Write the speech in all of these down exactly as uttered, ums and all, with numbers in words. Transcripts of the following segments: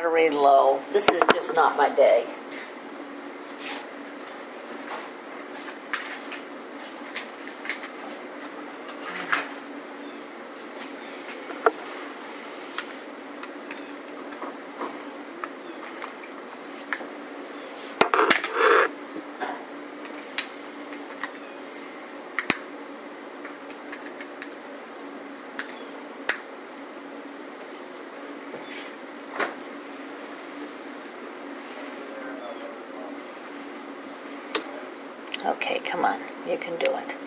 battery low. This is just not my day. Okay, come on. You can do it.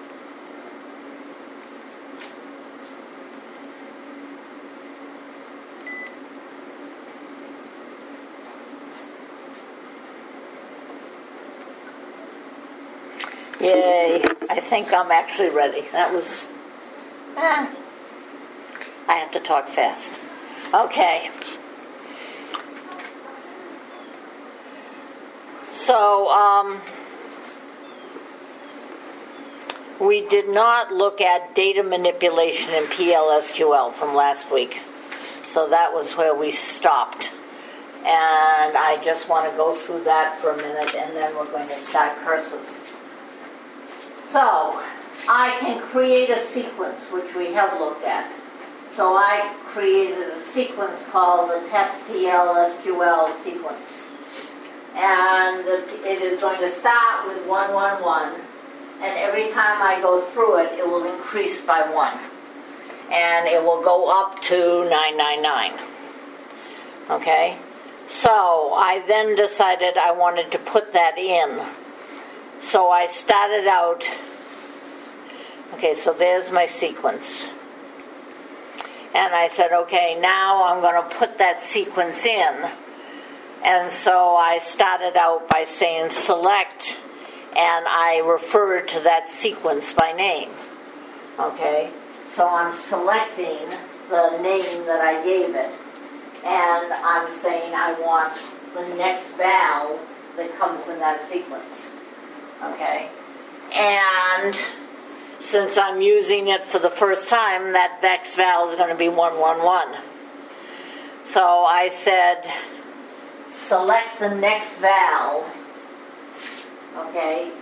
Yay. I think I'm actually ready. That was... Eh, I have to talk fast. Okay. So, um... we did not look at data manipulation in P L S Q L from last week. So that was where we stopped. And I just want to go through that for a minute, and then we're going to start cursors. So, I can create a sequence, which we have looked at. So I created a sequence called the test P L S Q L sequence. And it is going to start with one one one. And every time I go through it, it will increase by one. And it will go up to nine nine nine. Okay? So I then decided I wanted to put that in. So I started out... Okay, so there's my sequence. And I said, okay, now I'm going to put that sequence in. And so I started out by saying select... and I referred to that sequence by name. Okay? So I'm selecting the name that I gave it, and I'm saying I want the next val that comes in that sequence. Okay? And since I'm using it for the first time, that vex val is going to be one one one. So I said, select the next val, okay,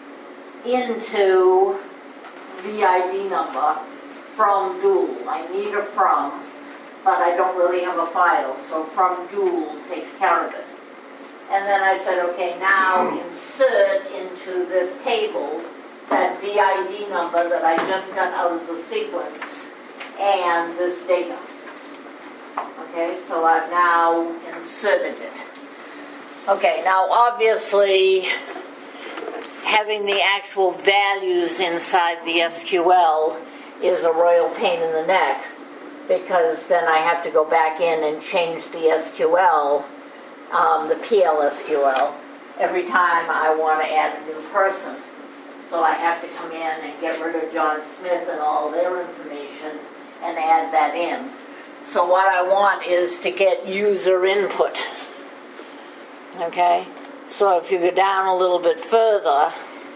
into V I D number from dual. I need a from, but I don't really have a file, so from dual takes care of it. And then I said, okay, now insert into this table that V I D number that I just got out of the sequence and this data. Okay, so I've now inserted it. Okay, now obviously having the actual values inside the S Q L is a royal pain in the neck, because then I have to go back in and change the S Q L, um, the P L S Q L, every time I want to add a new person. So I have to come in and get rid of John Smith and all their information and add that in. So what I want is to get user input. Okay? So if you go down a little bit further,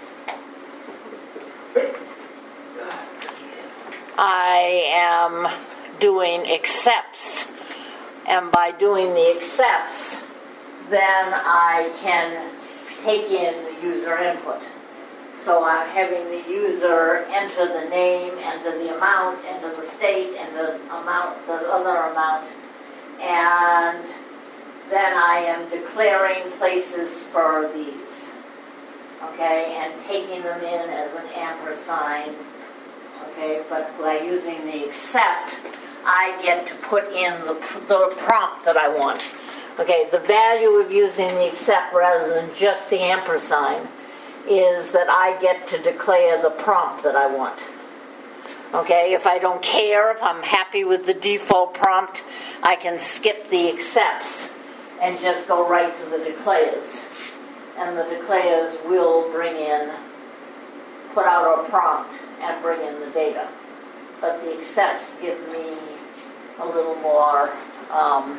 I am doing accepts. And by doing the accepts, then I can take in the user input. So I'm having the user enter the name, enter the amount, enter the state, and the amount, the other amount, and then I am declaring places for these, okay, and taking them in as an ampersand, okay, but by using the accept, I get to put in the, the prompt that I want. Okay, the value of using the accept rather than just the ampersand is that I get to declare the prompt that I want. Okay, if I don't care, if I'm happy with the default prompt, I can skip the accepts and just go right to the declares. And the declares will bring in, put out a prompt and bring in the data. But the accepts give me a little more um,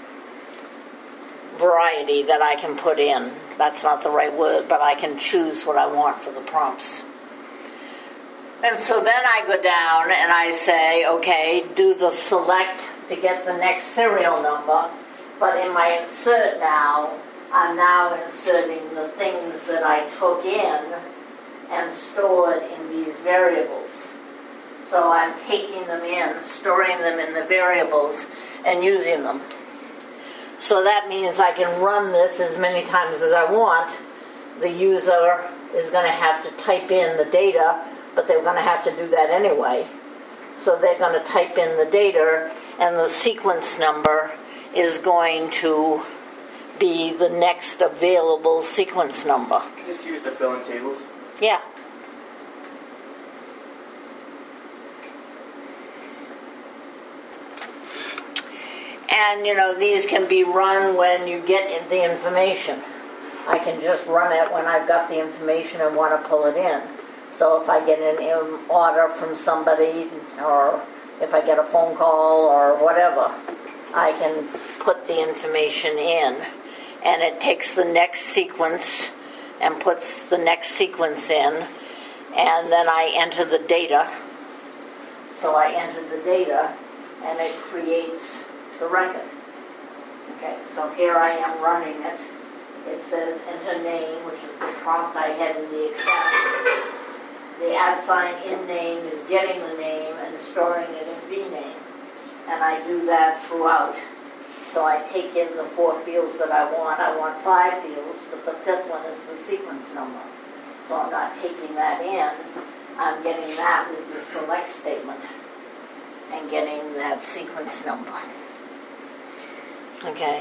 variety that I can put in. That's not the right word, but I can choose what I want for the prompts. And so then I go down and I say, okay, do the select to get the next serial number, But in my insert now, I'm now inserting the things that I took in and stored in these variables. So I'm taking them in, storing them in the variables, and using them. So that means I can run this as many times as I want. The user is going to have to type in the data, but they're going to have to do that anyway. So they're going to type in the data, and the sequence number is going to be the next available sequence number. Is this used to fill in tables? Yeah. And, you know, these can be run when you get the information. I can just run it when I've got the information and want to pull it in. So if I get an order from somebody, or if I get a phone call or whatever, I can put the information in. And it takes the next sequence and puts the next sequence in. And then I enter the data. So I enter the data, and it creates the record. Okay, so here I am running it. It says enter name, which is the prompt I had in the accept. The at sign in name is getting the name and storing it in vname. And I do that throughout. So I take in the four fields that I want. I want five fields, but the fifth one is the sequence number. So I'm not taking that in. I'm getting that with the select statement and getting that sequence number. Okay.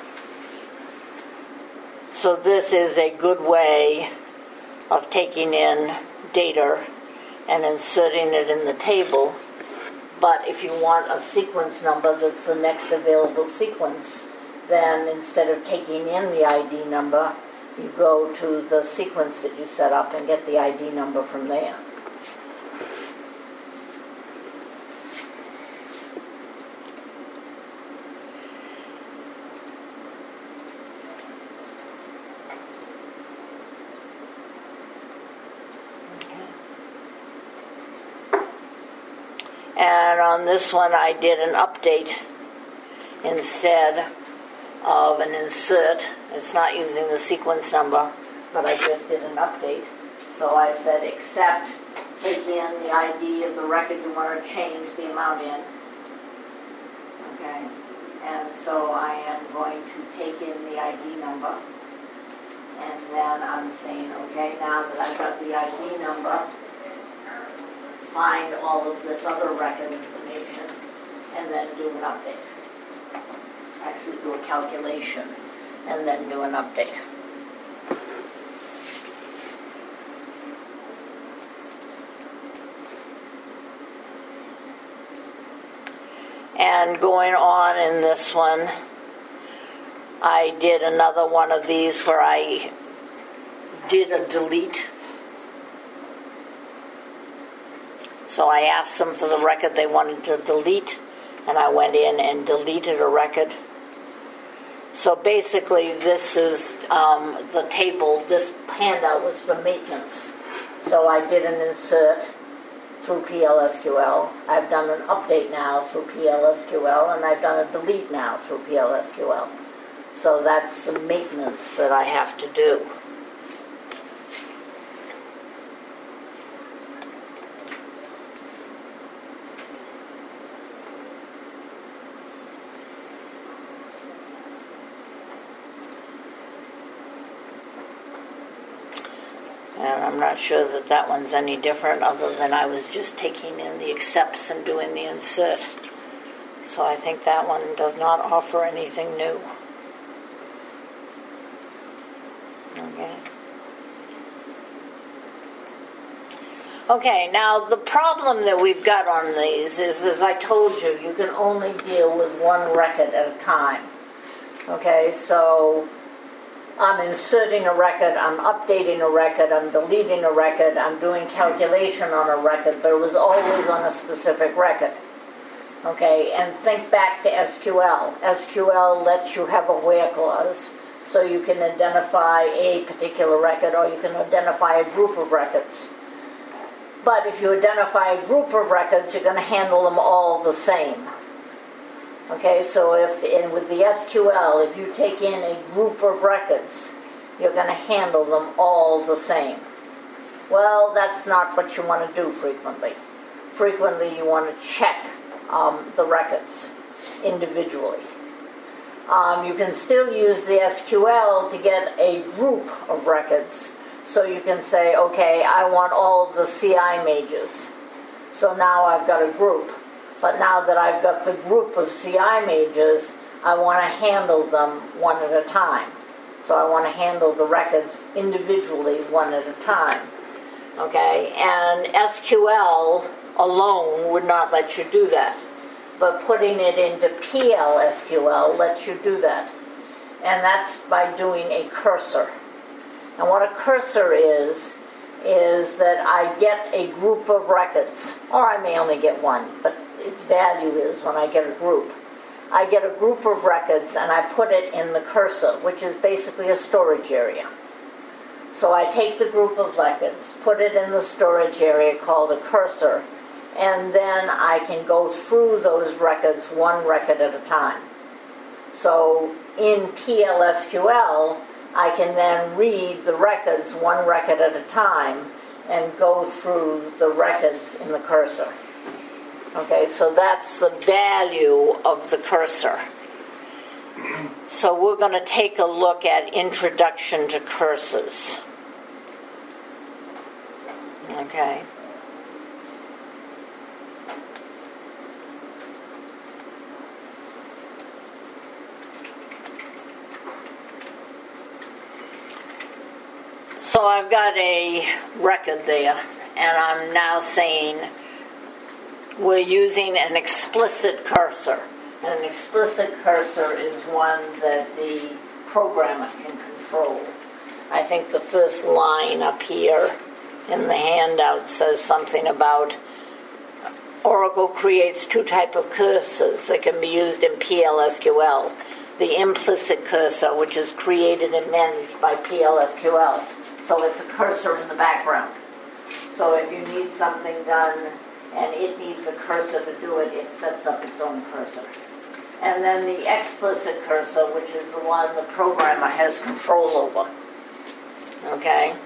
So this is a good way of taking in data and inserting it in the table. But if you want a sequence number that's the next available sequence, then instead of taking in the I D number, you go to the sequence that you set up and get the I D number from there. And on this one I did an update instead of an insert. It's not using the sequence number, but I just did an update. So I said accept, take in the I D of the record you want to change the amount in. Okay, and so I am going to take in the I D number. And then I'm saying, okay, now that I've got the I D number, find all of this other record information and then do an update. Actually do a calculation and then do an update. And going on in this one, I did another one of these where I did a delete. So I asked them for the record they wanted to delete, and I went in and deleted a record. So basically this is um, the table. This handout was for maintenance. So I did an insert through P L S Q L. I've done an update now through P L S Q L, and I've done a delete now through P L S Q L. So that's the maintenance that I have to do. And I'm not sure that that one's any different other than I was just taking in the accepts and doing the insert. So I think that one does not offer anything new. Okay. Okay, now the problem that we've got on these is, as I told you, you can only deal with one record at a time. Okay, so I'm inserting a record, I'm updating a record, I'm deleting a record, I'm doing calculation on a record, but it was always on a specific record. Okay, and think back to S Q L. S Q L lets you have a where clause, so you can identify a particular record or you can identify a group of records. But if you identify a group of records, you're going to handle them all the same. Okay, so if and with the S Q L, if you take in a group of records, you're going to handle them all the same. Well, that's not what you want to do frequently. Frequently, you want to check um, the records individually. Um, you can still use the S Q L to get a group of records. So you can say, okay, I want all of the C I majors. So now I've got a group. But now that I've got the group of C I majors, I want to handle them one at a time. So I want to handle the records individually one at a time. Okay, and S Q L alone would not let you do that. But putting it into P L S Q L lets you do that. And that's by doing a cursor. And what a cursor is, is that I get a group of records, or I may only get one, but its value is when I get a group. I get a group of records and I put it in the cursor, which is basically a storage area. So I take the group of records, put it in the storage area called a cursor, and then I can go through those records one record at a time. So in P L S Q L, I can then read the records one record at a time and go through the records in the cursor. Okay, so that's the value of the cursor. So we're going to take a look at Introduction to Cursors. Okay. So I've got a record there, and I'm now saying we're using an explicit cursor. And an explicit cursor is one that the programmer can control. I think the first line up here in the handout says something about Oracle creates two types of cursors that can be used in P L S Q L. The implicit cursor, which is created and managed by P L S Q L. So it's a cursor in the background. So if you need something done and it needs a cursor to do it, it sets up its own cursor. And then the explicit cursor, which is the one the programmer has control over. Okay?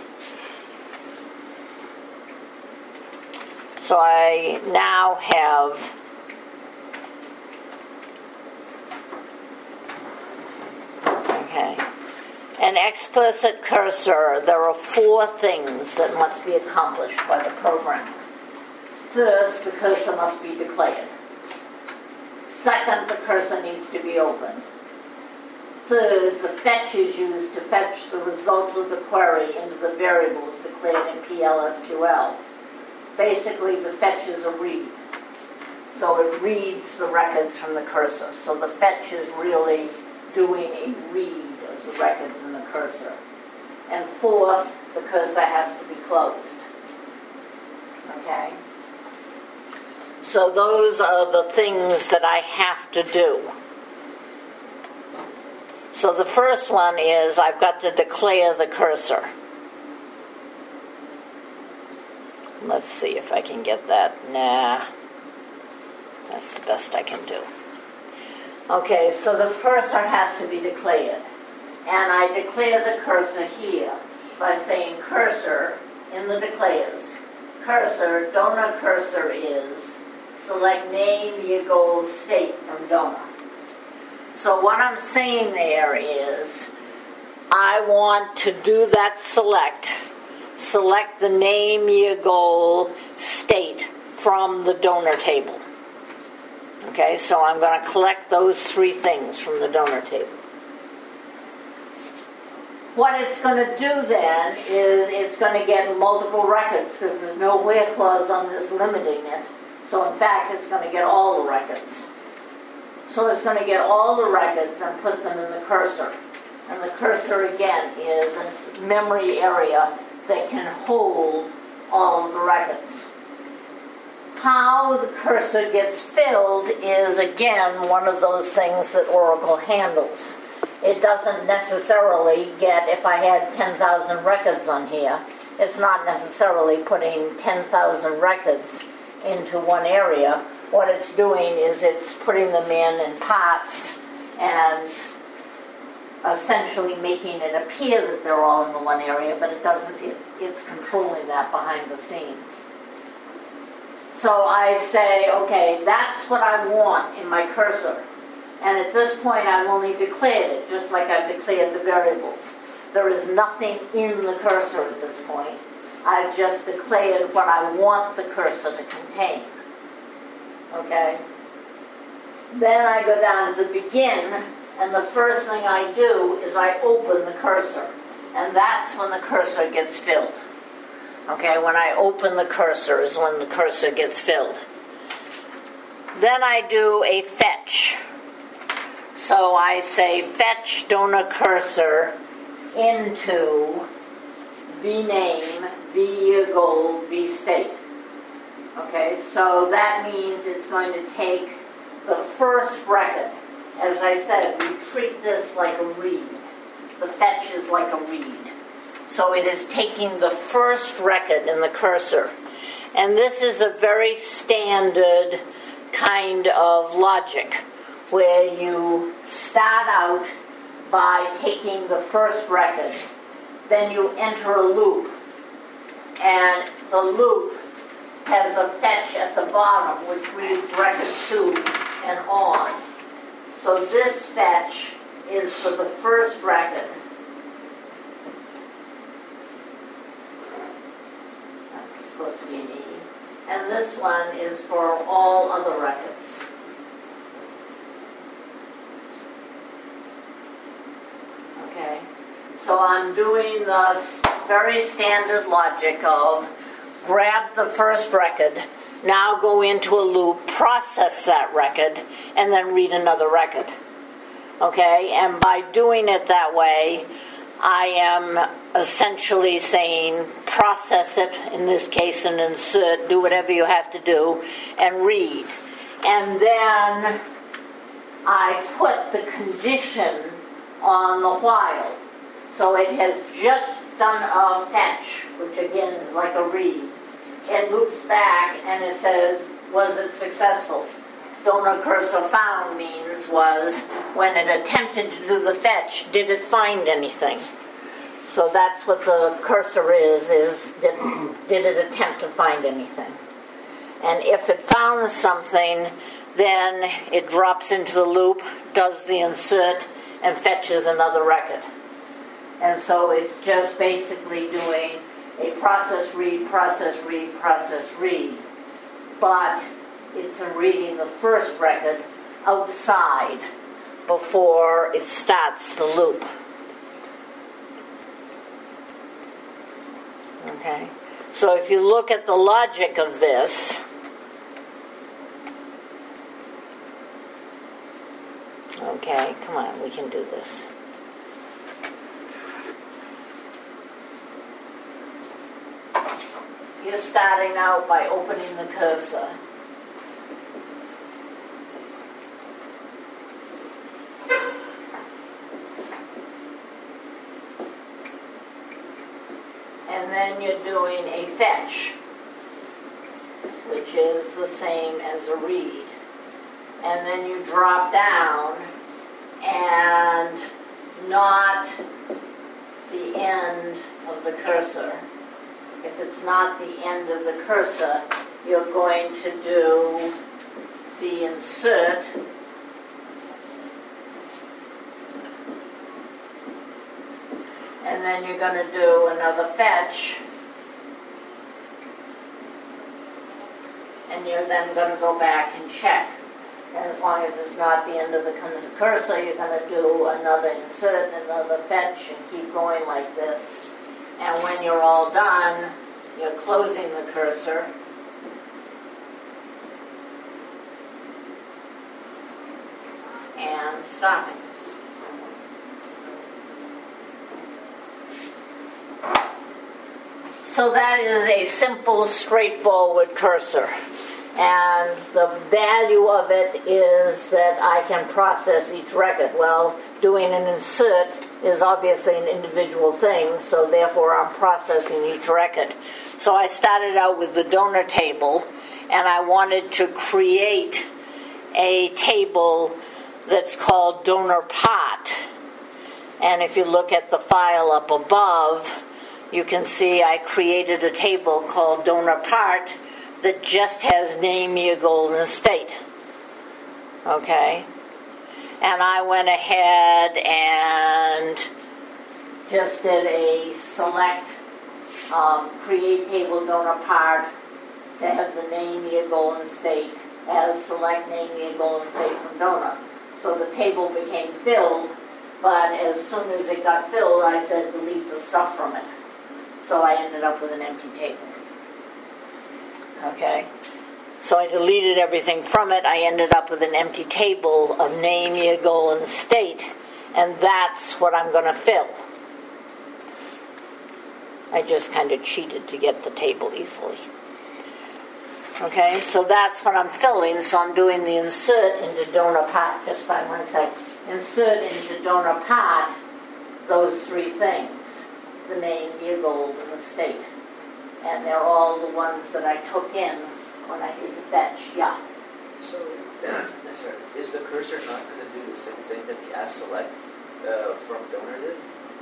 So I now have okay. An explicit cursor, there are four things that must be accomplished by the program. First, the cursor must be declared. Second, the cursor needs to be opened. Third, the fetch is used to fetch the results of the query into the variables declared in P L S Q L. Basically, the fetch is a read. So it reads the records from the cursor. So the fetch is really doing a read of the records in the cursor. And fourth, the cursor has to be closed. Okay? So those are the things that I have to do. So the first one is I've got to declare the cursor. Let's see if I can get that. Nah. That's the best I can do. Okay, so the cursor has to be declared. And I declare the cursor here by saying cursor in the declares. Cursor, donor cursor is select name, year, goal, state from donor. So what I'm saying there is I want to do that select. Select the name, year, goal, state from the donor table. Okay, so I'm going to collect those three things from the donor table. What it's going to do then is it's going to get multiple records because there's no where clause on this limiting it. So in fact, it's going to get all the records. So it's going to get all the records and put them in the cursor. And the cursor, again, is a memory area that can hold all of the records. How the cursor gets filled is, again, one of those things that Oracle handles. It doesn't necessarily get, if I had ten thousand records on here, it's not necessarily putting ten thousand records into one area. what it's doing is it's putting them in in pots and essentially making it appear that they're all in the one area, but it doesn't, it, it's controlling that behind the scenes. So I say, okay, that's what I want in my cursor. And at this point I've only declared it, just like I've declared the variables. There is nothing in the cursor at this point. I've just declared what I want the cursor to contain. Okay? Then I go down to the begin, and the first thing I do is I open the cursor. And that's when the cursor gets filled. Okay, when I open the cursor is when the cursor gets filled. Then I do a fetch. So I say fetch donor cursor into vname, vyeargoal, vstate. Okay, so that means it's going to take the first record. As I said, we treat this like a read. The fetch is like a read. So it is taking the first record in the cursor. And this is a very standard kind of logic where you start out by taking the first record, then you enter a loop, and the loop has a fetch at the bottom which reads record two and on. So this fetch is for the first record. That's supposed to be an E. And this one is for all other records. Okay. So I'm doing the very standard logic of grab the first record, now go into a loop, process that record, and then read another record. Okay? And by doing it that way, I am essentially saying process it, in this case an insert, do whatever you have to do, and read. And then I put the condition on the while. So it has just done a fetch, which again is like a read. It loops back and it says, was it successful? Donor cursor found means was when it attempted to do the fetch, did it find anything? So that's what the cursor is, is did, did it attempt to find anything? And if it found something, then it drops into the loop, does the insert, and fetches another record. And so it's just basically doing a process read, process read, process read. But it's reading the first record outside before it starts the loop. Okay? So if you look at the logic of this, okay, come on, we can do this. You're starting out by opening the cursor. And then you're doing a fetch, which is the same as a read. And then you drop down, and not the end of the cursor. If it's not the end of the cursor, you're going to do the insert, and then you're going to do another fetch, and you're then going to go back and check. And as long as it's not the end of the cursor, you're going to do another insert, another fetch, and keep going like this. And when you're all done, you're closing the cursor. And stopping. So that is a simple, straightforward cursor. And the value of it is that I can process each record. Well, doing an insert is obviously an individual thing, so therefore I'm processing each record. So I started out with the donor table, and I wanted to create a table that's called donor pot. And if you look at the file up above, you can see I created a table called donor pot that just has name your Golden State. Okay? And I went ahead and just did a select, um, create table donor part that has the name your Golden State as select name your Golden State from donor. So the table became filled, but as soon as it got filled, I said delete the stuff from it. So I ended up with an empty table. Okay? So I deleted everything from it. I ended up with an empty table of name your Golden State, and that's what I'm going to fill. I just kind of cheated to get the table easily. Okay, so that's what I'm filling. So I'm doing the insert into donor pot. Just by one sec. Insert into donor pot those three things: the name, year, gold, and the state. And they're all the ones that I took in when I did the fetch. Yeah. So, sorry, is the cursor not going to do the same thing that the as select uh, from donor did?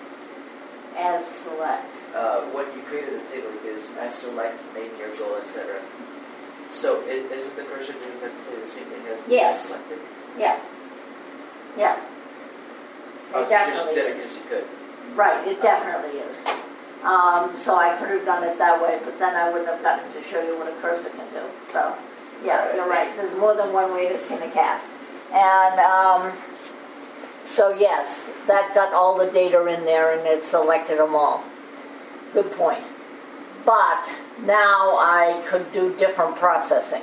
As select. Uh, when you created the table, it is as select, name, year, goal, et cetera. So, is, isn't the cursor doing technically the same thing as the yes. as selected? Yeah. Yeah. It oh, so definitely you just did it is. because you could. Right, it definitely is. Um, so I could have done it that way, but then I wouldn't have gotten to show you what a cursor can do. So, yeah, right. You're right. There's more than one way to skin a cat. And um, so, yes, that got all the data in there and it selected them all. Good point. But now I could do different processing.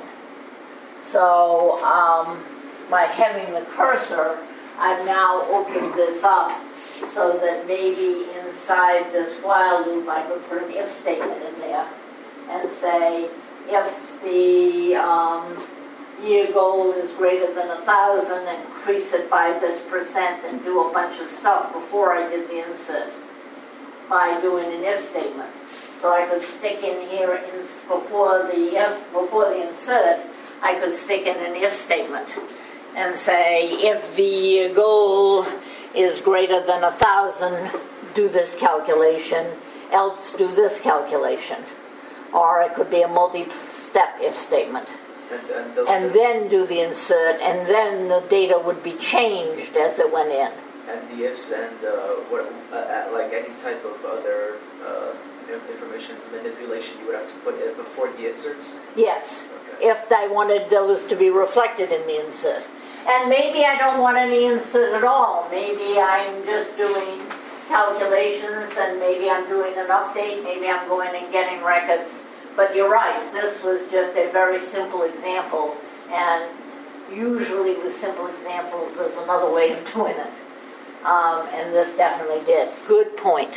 So um, by having the cursor, I've now opened this up so that maybe inside this while loop I could put an if statement in there and say if the um, year goal is greater than a thousand, increase it by this percent and do a bunch of stuff before I did the insert by doing an if statement. So I could stick in here in, before the if before the insert, I could stick in an if statement and say if the goal is greater than a thousand, do this calculation, else do this calculation. Or it could be a multi-step if statement. And, and, and then do the insert, and then the data would be changed as it went in. And the ifs and uh, what, uh, like any type of other uh, information manipulation, you would have to put it before the inserts? Yes, okay. If I wanted those to be reflected in the insert. And maybe I don't want any insert at all. Maybe I'm just doing calculations, and maybe I'm doing an update, maybe I'm going and getting records. But you're right, this was just a very simple example, and usually with simple examples there's another way of doing it. Um, and this definitely did. Good point.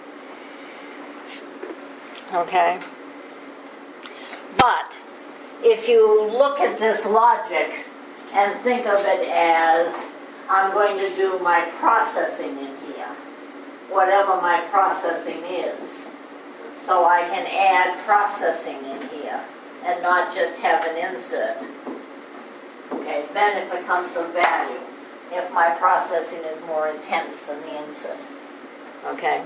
Okay? But if you look at this logic and think of it as I'm going to do my processing in here, whatever my processing is. So I can add processing in here and not just have an insert. Okay, then it becomes a value if my processing is more intense than the insert. Okay?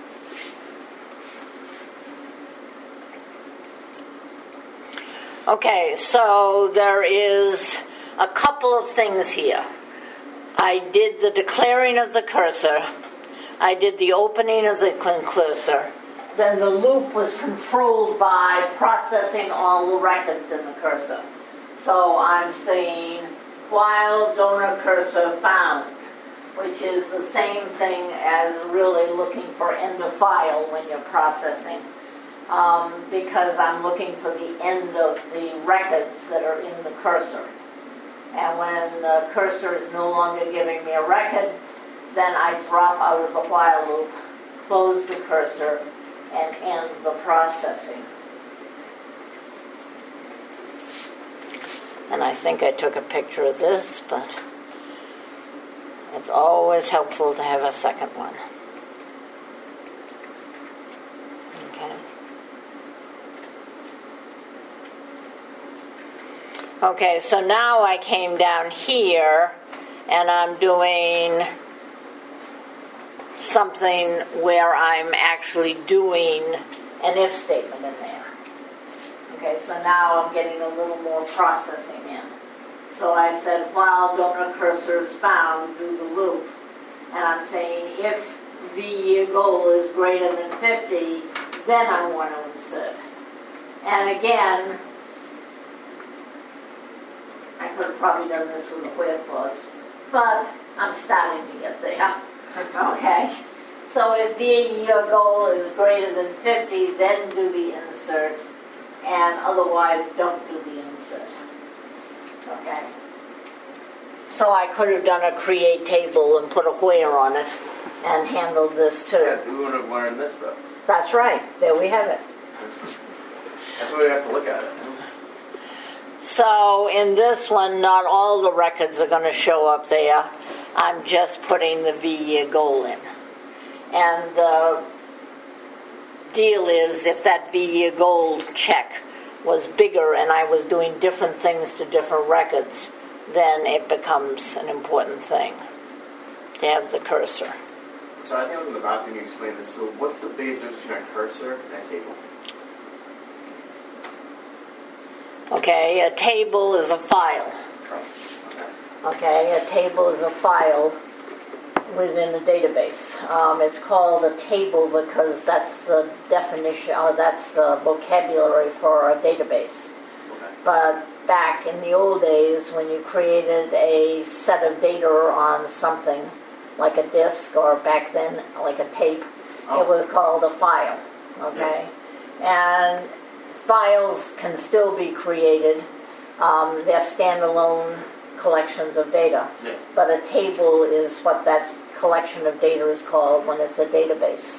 Okay, so there is a couple of things here. I did the declaring of the cursor. I did the opening of the cursor. Then the loop was controlled by processing all the records in the cursor. So I'm saying while donor cursor found, which is the same thing as really looking for end of file when you're processing, um, because I'm looking for the end of the records that are in the cursor. And when the cursor is no longer giving me a record, then I drop out of the while loop, close the cursor, and end the processing. And I think I took a picture of this, but it's always helpful to have a second one. Okay. Okay, so now I came down here and I'm doing something where I'm actually doing an if statement in there. Okay, so now I'm getting a little more processing in. So I said, while donor cursor is found, do the loop. And I'm saying if the year goal is greater than fifty, then I want to insert. And again, I could have probably done this with a where clause, but I'm starting to get there. Okay? So if the year goal is greater than fifty, then do the insert, and otherwise don't do the insert. Okay? So I could have done a create table and put a where on it and handled this too. Yeah, we would have learned this though. That's right. There we have it. That's the way we have to look at it. So in this one, not all the records are going to show up there. I'm just putting the V-year goal in. And the deal is, if that V-year goal check was bigger and I was doing different things to different records, then it becomes an important thing to have the cursor. So I think I was in the bathroom you explained this. So what's the base difference between a cursor and a table? Okay, a table is a file. Okay. Okay, a table is a file within a database. Um, it's called a table because that's the definition, or that's the vocabulary for a database. Okay. But back in the old days, when you created a set of data on something, like a disk, or back then, like a tape, Oh. it was called a file. Okay? Yeah. And files can still be created. Um, they're standalone collections of data. Yeah. But a table is what that collection of data is called when it's a database.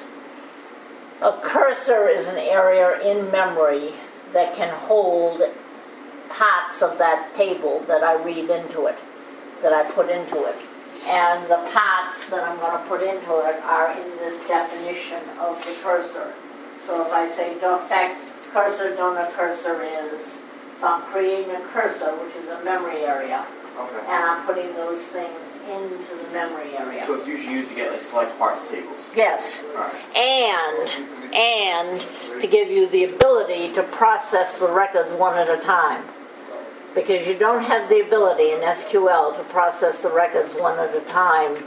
A cursor is an area in memory that can hold parts of that table that I read into it, that I put into it. And the parts that I'm going to put into it are in this definition of the cursor. So if I say defect cursor, donor cursor is, so I'm creating a cursor, which is a memory area, Okay. and I'm putting those things into the memory area. So it's usually used to get like select parts of tables. Yes. All right. And, and to give you the ability to process the records one at a time. Because you don't have the ability in S Q L to process the records one at a time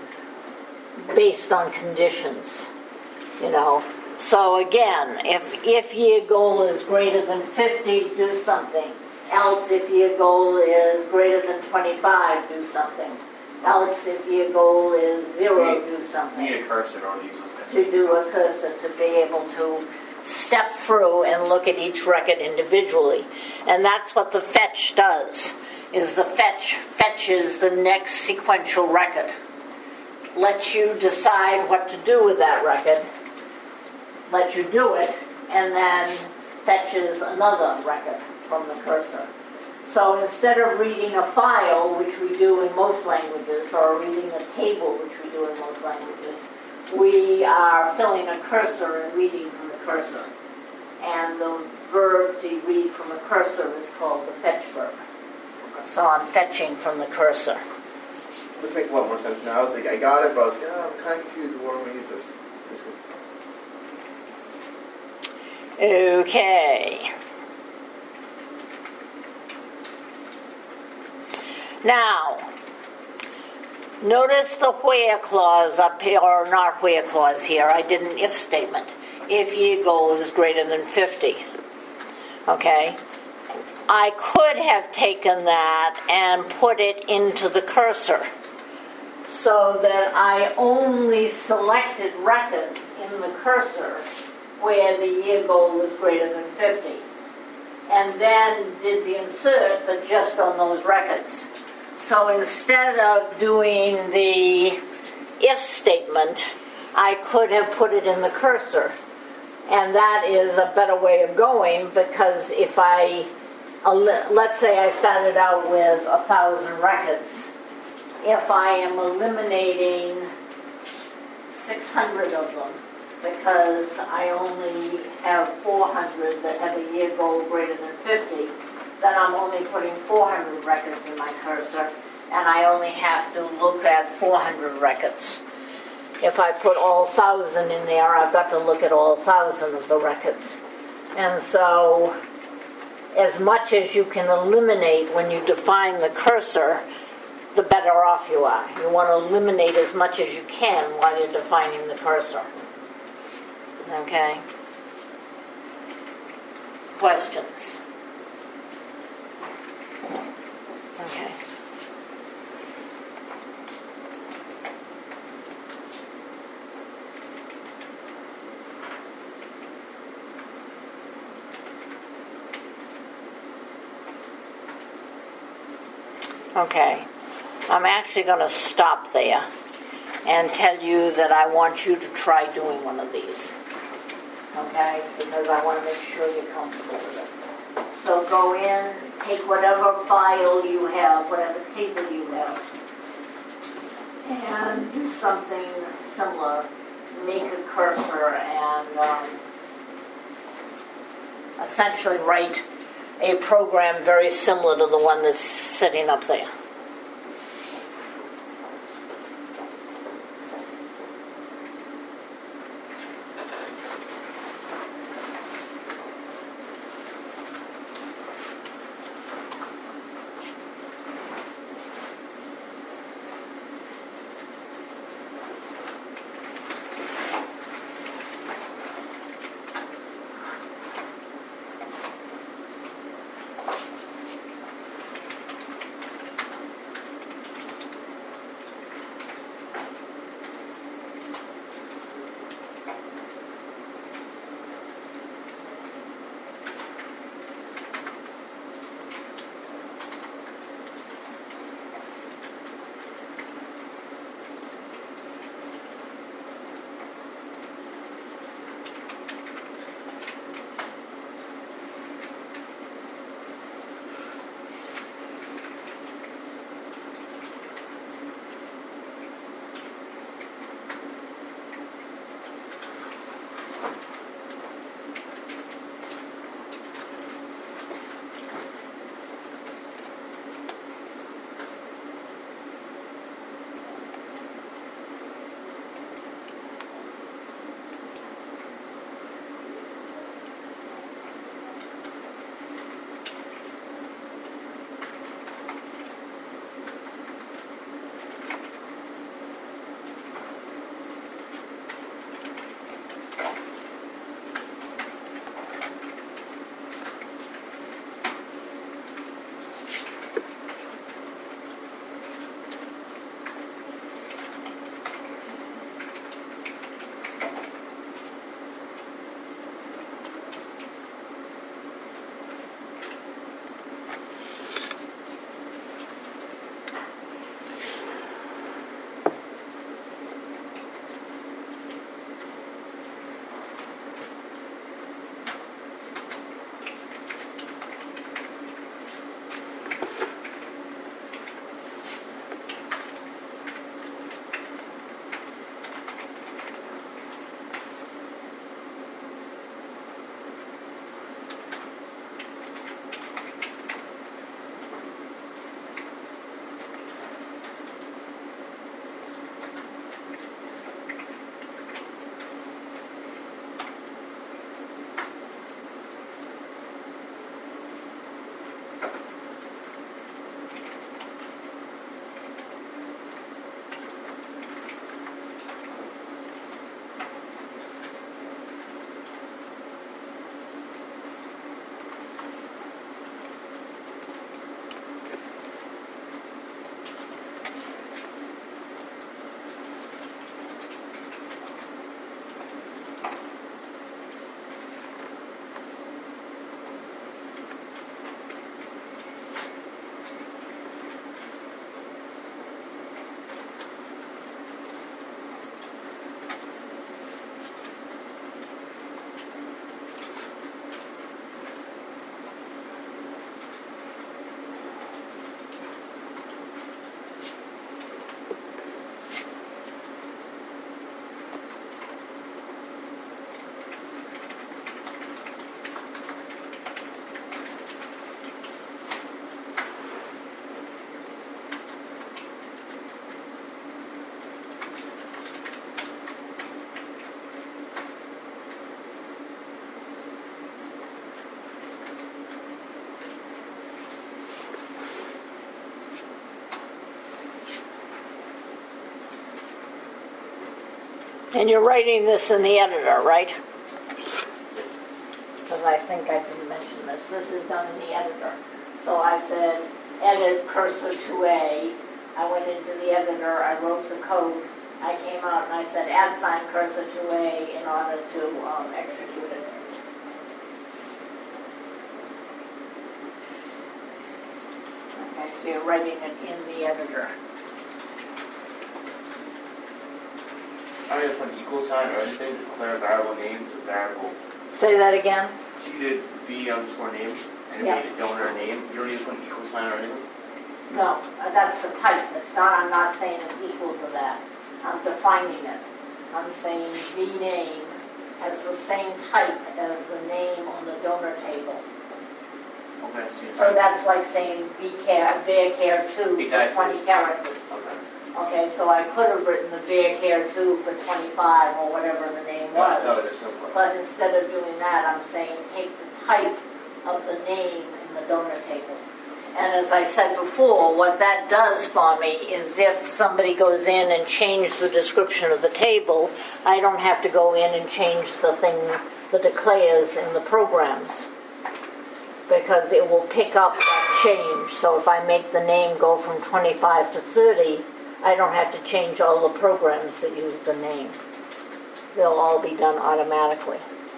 based on conditions, you know. So again, if, if your goal is greater than fifty, do something. Else, if your goal is greater than twenty-five, do something. Else, if your goal is zero, You need- do something. You need a cursor in order to use those things. To do a cursor, to be able to step through and look at each record individually. And that's what the fetch does, is the fetch fetches the next sequential record. Lets you decide what to do with that record, lets you do it, and then fetches another record from the cursor. So instead of reading a file, which we do in most languages, or reading a table, which we do in most languages, we are filling a cursor and reading from the cursor. And the verb to read from a cursor is called the fetch verb. So I'm fetching from the cursor. This makes a lot more sense now. I was like, I got it, but I was like, oh, I'm kind of confused. What am I going to use this? Okay. Now, notice the where clause up here, or not where clause here. I did an if statement. If your goal is greater than fifty. Okay? I could have taken that and put it into the cursor so that I only selected records in the cursor where the year goal was greater than fifty. And then did the insert, but just on those records. So instead of doing the if statement, I could have put it in the cursor. And that is a better way of going, because if I, let's say I started out with a thousand records. If I am eliminating six hundred of them, because I only have four hundred that have a year goal greater than fifty, then I'm only putting four hundred records in my cursor, and I only have to look at four hundred records. If I put all thousand in there, I've got to look at all thousand of the records. And so, as much as you can eliminate when you define the cursor, the better off you are. You want to eliminate as much as you can while you're defining the cursor. Okay? Questions? Okay. Okay. I'm actually going to stop there and tell you that I want you to try doing one of these. Okay? Because I want to make sure you're comfortable with it. So go in, take whatever file you have, whatever table you have, and do something similar. Make a cursor and um, essentially write a program very similar to the one that's sitting up there. And you're writing this in the editor, right? Yes. Because I think I didn't mention this. This is done in the editor. So I said, edit cursor to A. I went into the editor, I wrote the code. I came out and I said, add sign cursor to A in order to um, execute it. Okay, so you're writing it in the editor. I don't need to put an equal sign or anything to declare variable names or variable. Say that again. So you did v underscore name and Yeah. made it donor name. You don't need to put an equal sign or anything. No, uh, that's the type. It's not, I'm not saying it's equal to that. I'm defining it. I'm saying v name has the same type as the name on the donor table. Okay, so you're So that's like saying vcare, varchar two for Exactly. twenty characters. Okay. Okay, so I could have written the varchar two for twenty-five or whatever the name No, no, was. there's no point. But instead of doing that, I'm saying take the type of the name in the donor table. And as I said before, what that does for me is if somebody goes in and changes the description of the table, I don't have to go in and change the thing, the declares in the programs. Because it will pick up that change. So if I make the name go from twenty-five to thirty, I don't have to change all the programs that use the name. They'll all be done automatically.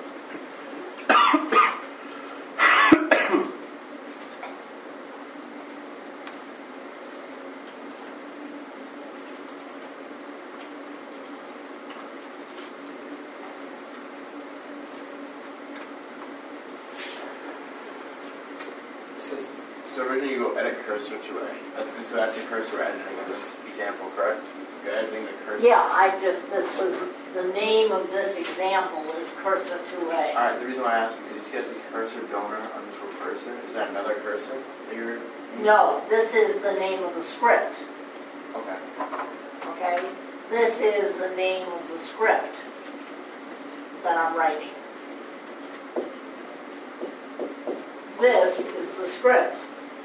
So, so originally you go edit cursor to A. That's, so that's the cursor editing of this example, correct? You're editing the cursor. Yeah, I just, this was, the name of this example is cursor to A. Alright, the reason why I asked is because you see that's a cursor donor underscore cursor. Is that another cursor that you're... No, this is the name of the script, Okay. okay? This is the name of the script that I'm writing. This is the script.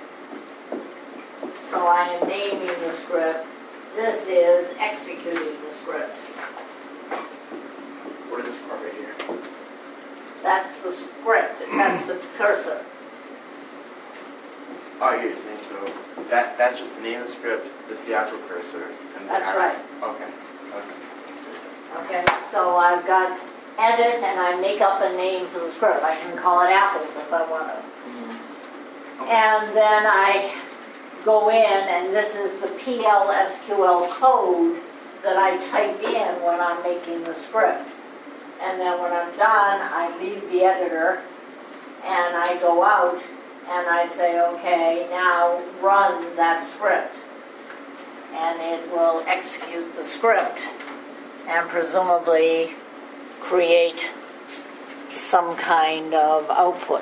So I am naming the script. This is executing the script. What is this part right here? That's the script. That's the cursor. Oh, you're just saying, so that, that's just the name of the script, this is the actual cursor. And the That's actual, right. Okay. Okay. Okay, so I've got edit and I make up a name for the script. I can call it apples if I want to. And then I go in, and this is the P L S Q L code that I type in when I'm making the script. And then when I'm done, I leave the editor, and I go out, and I say, okay, now run that script. And it will execute the script, and presumably create some kind of output.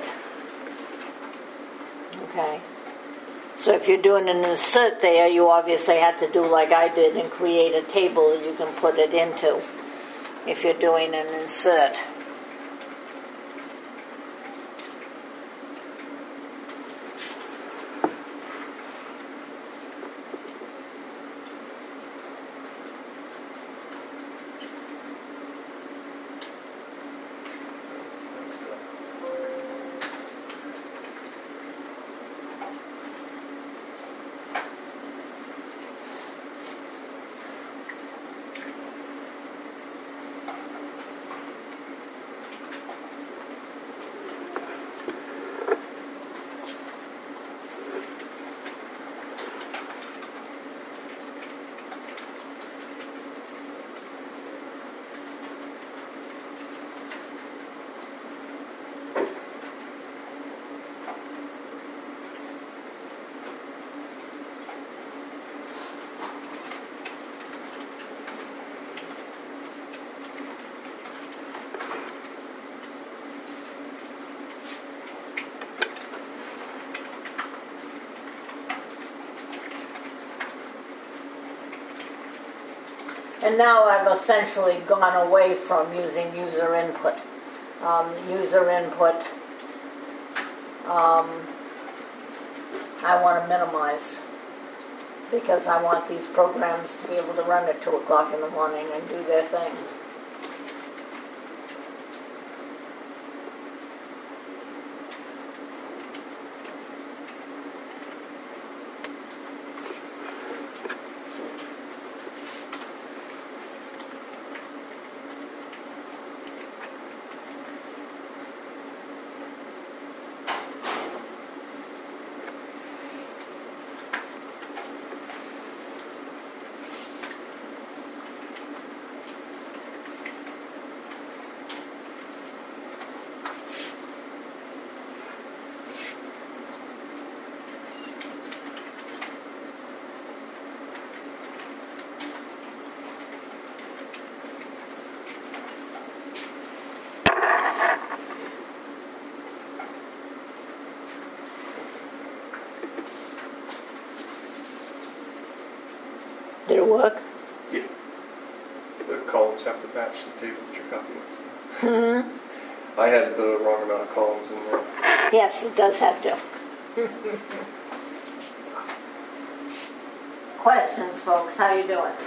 Okay. So if you're doing an insert there, you obviously had to do like I did and create a table that you can put it into if you're doing an insert. And now I've essentially gone away from using user input. Um, user input, um, I want to minimize because I want these programs to be able to run at two o'clock in the morning and do their thing. it work? Yeah. The columns have to match the table that you're copying. Mm-hmm. I had the wrong amount of columns in there. Yes, it does have to. Questions, folks? How you doing?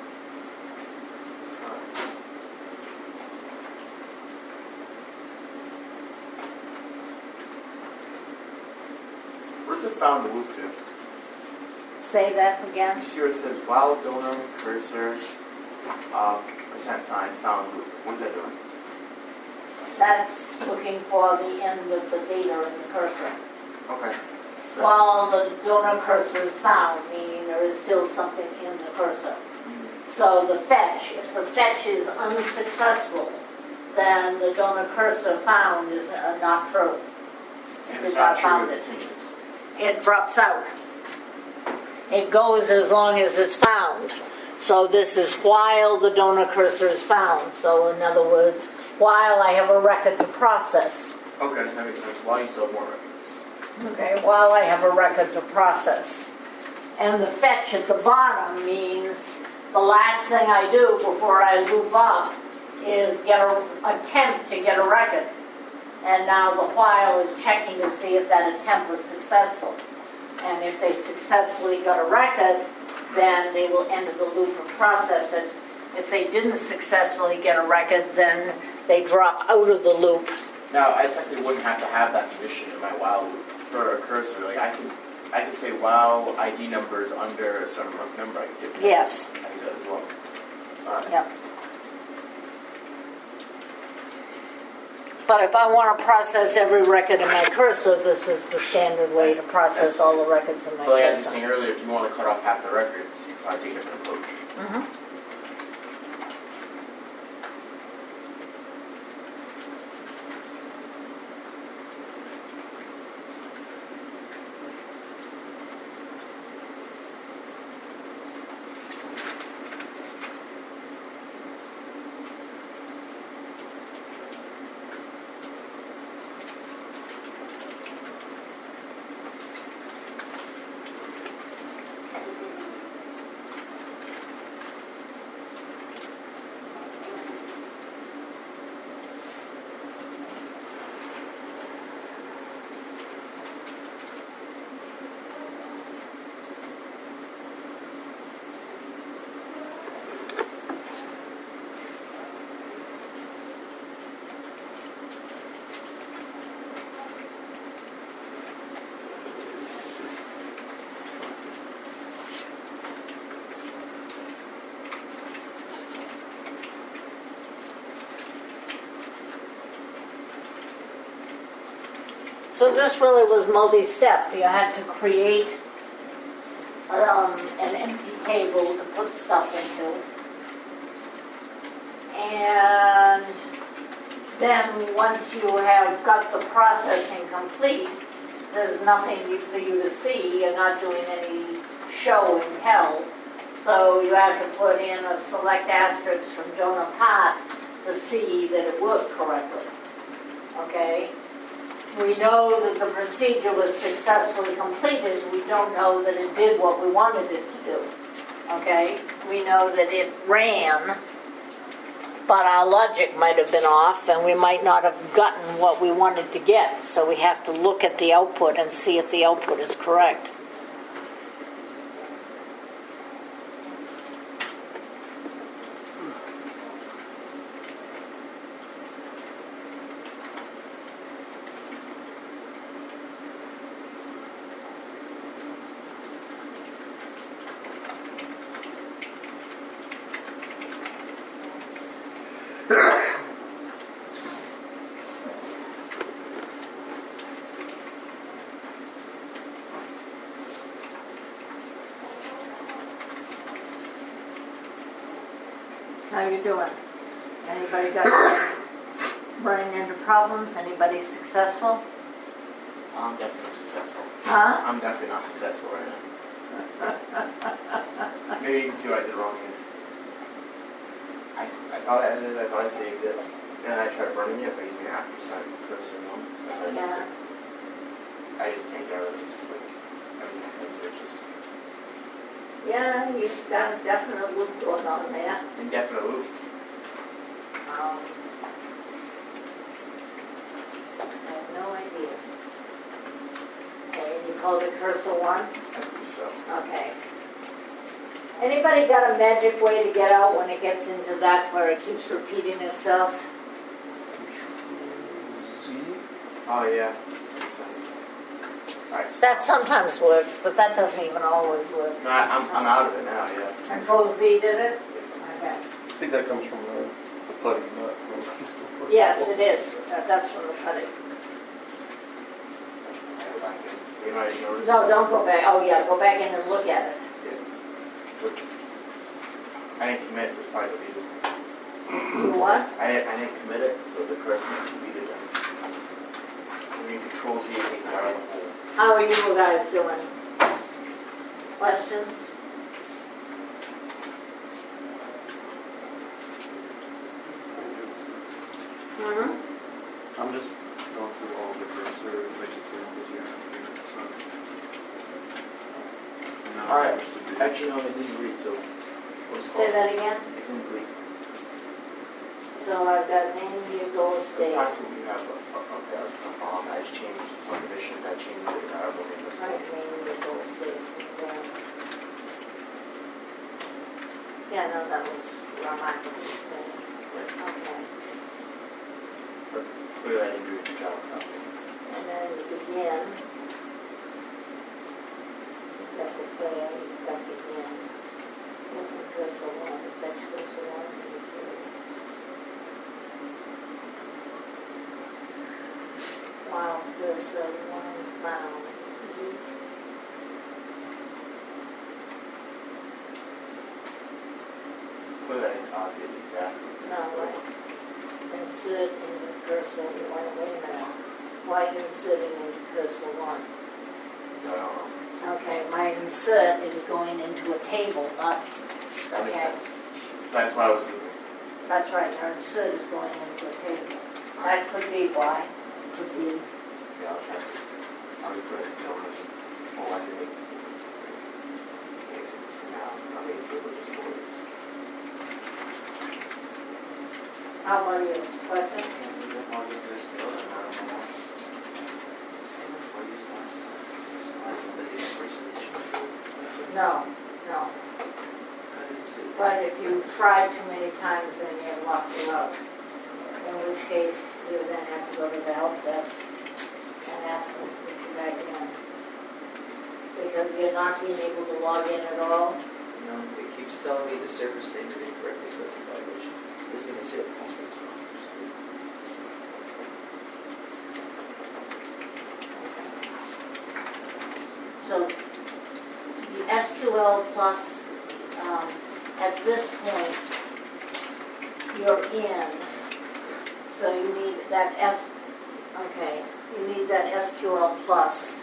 Where's the found loop to? Say that again. You see where it says while donor cursor uh, percent sign found loop. What is that doing? That's looking for the end of the data in the cursor. Okay. So, While the donor cursor is found, meaning there is still something in the cursor. mm, So the fetch, if the fetch is unsuccessful, then the donor cursor found is uh, not true. and It it's did not not true found it it. continues. It drops out. It goes as long as it's found. So this is while the donor cursor is found. So in other words, while I have a record to process. Okay, that makes sense. Why you still have more records? Okay, while I have a record to process. And the fetch at the bottom means the last thing I do before I loop up is get a attempt to get a record. And now the while is checking to see if that attempt was successful. And if they successfully got a record, then they will enter the loop and process it. If they didn't successfully get a record, then they drop out of the loop. Now, I technically wouldn't have to have that condition in my while loop for a cursor. Like I could, I could say while I D number is under a certain number. I could get Yes. I can do that as well. All right. Yep. But if I want to process every record in my cursor, this is the standard way to process all the records in my But like I was cursor. saying earlier, if you want to cut off half the records, you probably take a different approach. Mhm. So this really was multi-step. You had to create um, an empty table to put stuff into. And then once you have got the processing complete, there's nothing for you to see. You're not doing any show and tell. So you have to put in a select asterisk from donor part to see that it worked correctly. Okay? We know that the procedure was successfully completed. We don't know that it did what we wanted it to do. Okay? We know that it ran, but our logic might have been off and we might not have gotten what we wanted to get. So we have to look at the output and see if the output is correct. How you doing? Anybody got running into problems? Anybody successful? I'm definitely not successful. Huh? I'm definitely not successful right now. Maybe you can see what I did wrong here. I, I thought I edited it, I thought I saved it, and I tried running it by using half percent cursor one. That's what I did. Yeah. I just can't get rid of this. Like, everything I do, it just. Yeah, you've got a definite loop going on there. Indefinite loop. Um, I have no idea. Okay, you called it cursor one? I believe so. Okay. Anybody got a magic way to get out when it gets into that where it keeps repeating itself? Z. Oh, yeah. Alright, so. That sometimes works, but that doesn't even always work. No, I, I'm, I'm out of it now, yeah. Control Z did it? Okay. I think that comes from the, the putty, not from. Yes, it is. That- That's from the putty. You might have noticed. No, don't go back. Oh, yeah, go back in and look at it. I didn't commit, so it's probably deleted. You what? I didn't, I didn't commit it, so the cursor deleted it. When you control Z, it takes it out of the hole. How are you guys doing? Questions? Hmm? I'm just going through all the cursor, making clear what you have here, so. And now Alright. this would be- Actually, no, it didn't read, so. What's it Say called? that again? It didn't read. So I've got name, vehicle, The estate. practical we have, uh, uh, okay, I was gonna follow, I just changed some conditions, I changed the variable name, that's Right, it. name, vehicle, estate. and, um, Yeah, no, that looks remarkable to me. Okay. But clearly I didn't do a good job of that. And then begin. You've got the plan, you've got begin. Look at cursor one, fetch cursor one, and you do it. Wow, cursor one found. Clearly I didn't copy it exactly. No, right. Insert in the cursor, wait, wait a minute. Why inserting in cursor one? No, no, no. Okay, my insert is going into a table, not, That makes okay. sense. So that's why I was leaving. That's right, your insert is going into a table. That could be why, it could be, Yeah, I'll try this. I'll just put it in over. Oh, I can make it. Now, I'll make it table just for this. how about you, question? No, no. But if you try too many times, then you're locked it up. In which case, you then have to go to the help desk and ask them to put you back in. Because you're not being able to log in at all. No, it keeps telling me the service name is incorrectly specified, which doesn't even say the password is wrong. So the S Q L plus, um, at this point, you're in. So you need that S, okay, you need that S Q L plus.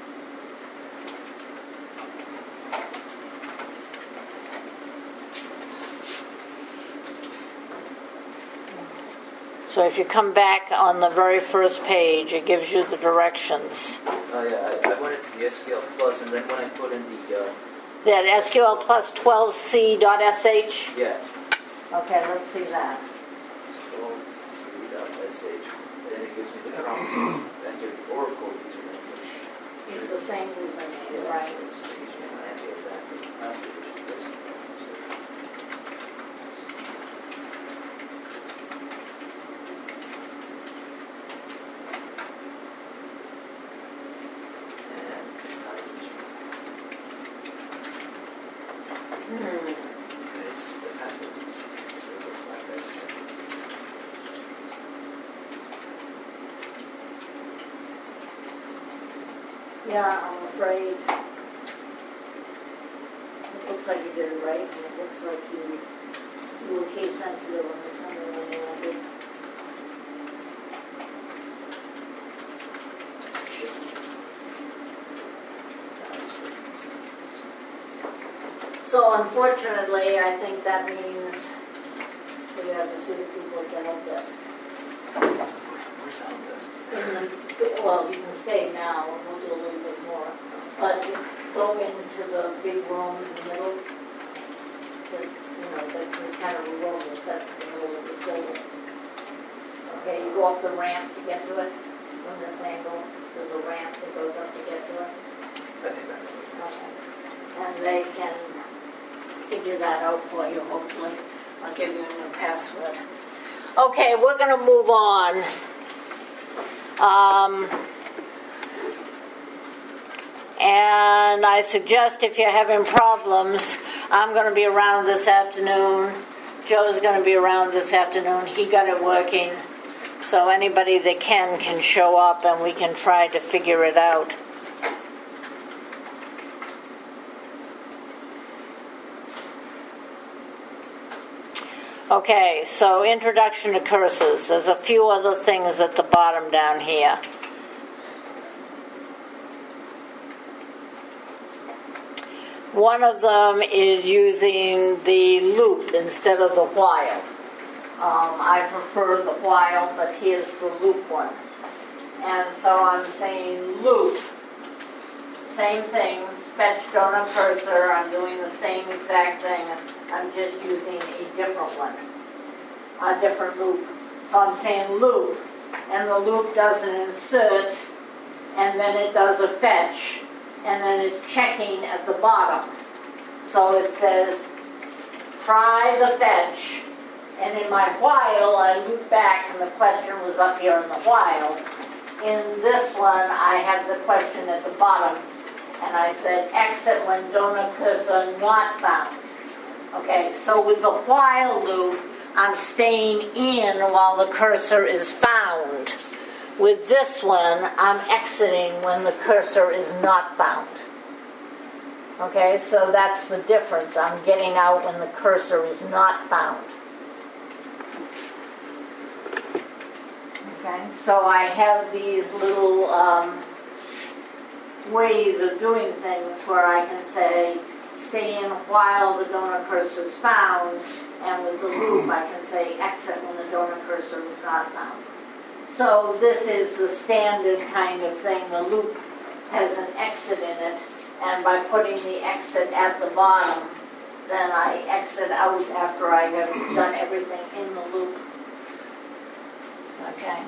So if you come back on the very first page, it gives you the directions. Oh yeah, I, I went into the S Q L Plus, and then when I put in the, uh, That S Q L plus twelve C dot S H? yeah, Okay, let's see that. twelve C dot S H, and then it gives me the prompt to enter the Oracle username, which It's the same username, yeah, right? so it's the username I have here, that the password, which is this password. Hmm. It's, the password is the same, so it's a five X. Yeah, I'm afraid. It looks like you did it right, and it looks like you, you were case sensitive on this one, and when you entered. So unfortunately, I think that means we have to see the people at the help desk. Where's the help desk? In the, well, you can stay now, and we'll do a little bit more. But go into the big room in the middle, that, you know, that is kind of a road that sets in the middle of this building. Okay, you go up the ramp to get to it, from this angle, there's a ramp that goes up to get to it. I think that's it. Okay. And they can figure that out for you, hopefully. I'll give you a new password. Okay, we're going to move on. Um, and I suggest if you're having problems, I'm going to be around this afternoon. Joe's going to be around this afternoon. He got it working. So anybody that can can show up and we can try to figure it out. Okay, so introduction to curses. There's a few other things at the bottom down here. One of them is using the loop instead of the while. Um, I prefer the while, but here's the loop one. And so I'm saying loop. Same thing, fetch donut cursor. I'm doing the same exact thing. I'm just using a different one, a different loop. So I'm saying loop, and the loop does an insert, and then it does a fetch, and then it's checking at the bottom. So it says, try the fetch, and in my while, I loop back, and the question was up here in the while. In this one, I have the question at the bottom, and I said, exit when donut cursor not found. Okay, so with the while loop, I'm staying in while the cursor is found. With this one, I'm exiting when the cursor is not found. Okay, so that's the difference. I'm getting out when the cursor is not found. Okay, so I have these little um, ways of doing things where I can say, stay in while the donut cursor is found, and with the loop I can say exit when the donut cursor is not found. So this is the standard kind of thing. The loop has an exit in it, and by putting the exit at the bottom, then I exit out after I have done everything in the loop. Okay.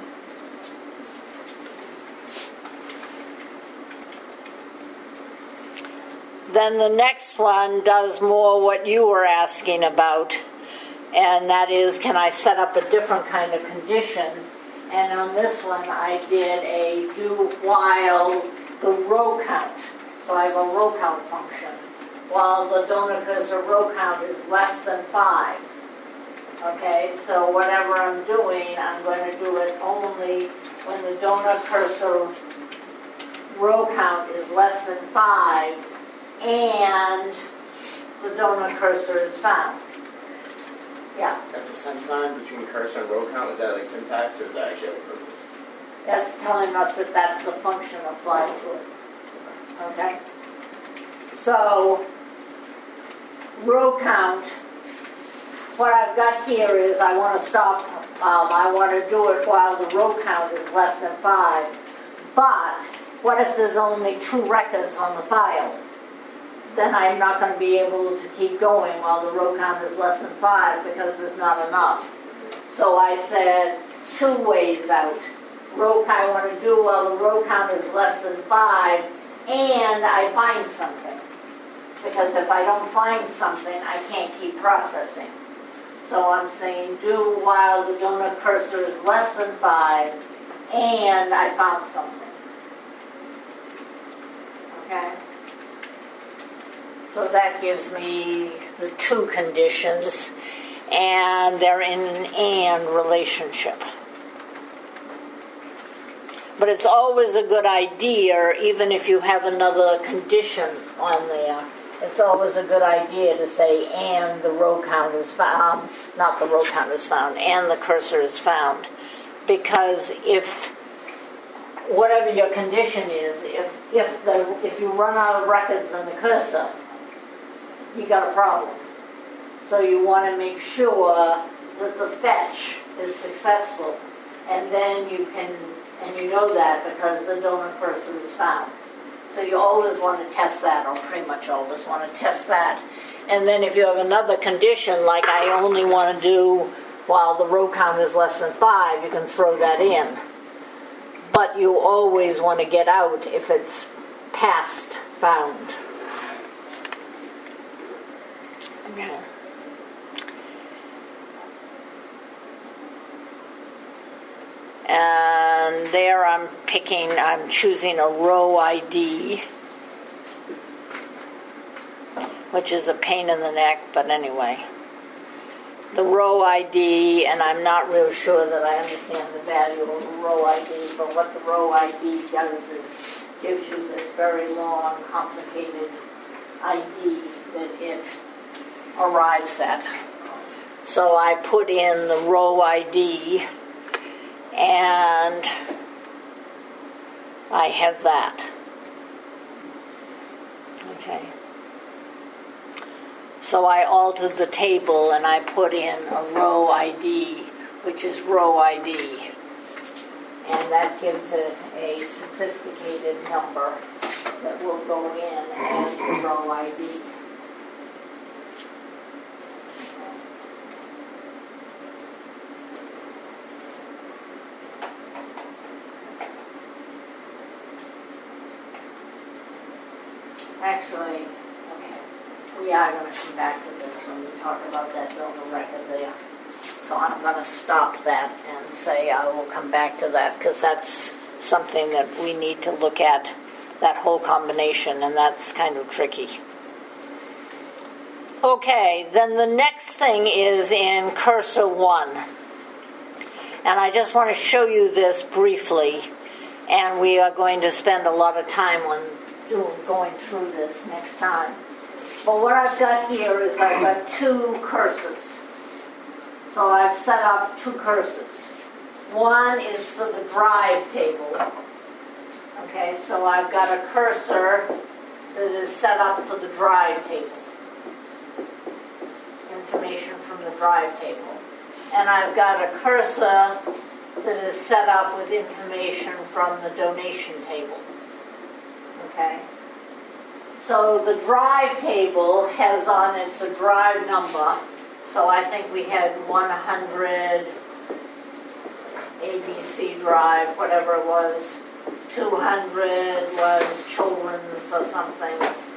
Then the next one does more what you were asking about, and that is, can I set up a different kind of condition? And on this one, I did a do while the row count. So I have a row count function. While the donut cursor row count is less than five. Okay, so whatever I'm doing, I'm going to do it only when the donut cursor row count is less than five and the donut cursor is found. Yeah. That percent sign between cursor and row count, is that like syntax or is that actually have a purpose? That's telling us that that's the function applied to it. Okay? So, row count, what I've got here is I want to stop, um, I want to do it while the row count is less than five. But, what if there's only two records on the file? Then I'm not going to be able to keep going while the row count is less than five because there's not enough. So I said two ways out. Row count I want to do while the row count is less than five and I find something. Because if I don't find something, I can't keep processing. So I'm saying do while the donut cursor is less than five and I found something. Okay? So that gives me the two conditions, and they're in an and relationship. But it's always a good idea, even if you have another condition on there, it's always a good idea to say, and the row count is found, not the row count is found, and the cursor is found. Because if, whatever your condition is, if, if, the, if you run out of records on the cursor, you got a problem. So you want to make sure that the fetch is successful. And then you can, and you know that because the donut cursor is found. So you always want to test that, or pretty much always want to test that. And then if you have another condition, like I only want to do while the row count is less than five, you can throw that in. But you always want to get out if it's past found. Okay. And there I'm picking, I'm choosing a row I D, which is a pain in the neck, but anyway. The row I D, and I'm not real sure that I understand the value of a row I D, but what the row I D does is gives you this very long, complicated I D that it arrives at. So I put in the row I D, and I have that. Okay. So I altered the table and I put in a row I D, which is row I D. And that gives it a sophisticated number that will go in as the row I D. Actually, okay, we are going to come back to this when we talk about that bill of record there. So I'm going to stop that and say I will come back to that because that's something that we need to look at, that whole combination, and that's kind of tricky. Okay, then the next thing is in cursor one. And I just want to show you this briefly, and we are going to spend a lot of time on going through this next time. But what I've got here is I've got two cursors. So I've set up two cursors. One is for the drive table. Okay, so I've got a cursor that is set up for the drive table. Information from the drive table. And I've got a cursor that is set up with information from the donation table. Okay. So the drive table has on it the drive number. So I think we had one hundred A B C drive, whatever it was. two hundred was children's or something.